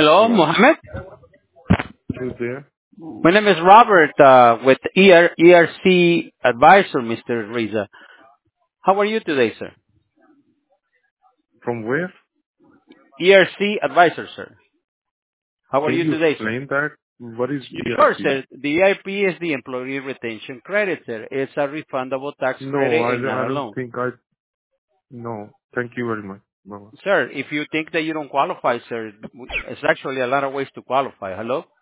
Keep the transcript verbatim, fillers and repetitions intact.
Hello, Hello? Mohammed. Who's there? My name is Robert uh, with E R, E R C Advisor, Mister Riza. How are you today, sir? From where? E R C Advisor, sir. How are Can you you today, sir? explain that? What is Sure, E R P? sir. The E R P is the Employee Retention Credit, sir. It's a refundable tax No, credit I, and not I a don't loan. think I... No. Thank you very much. Bye-bye. Sir, if you think that you don't qualify, sir, it's actually a lot of ways to qualify. Hello?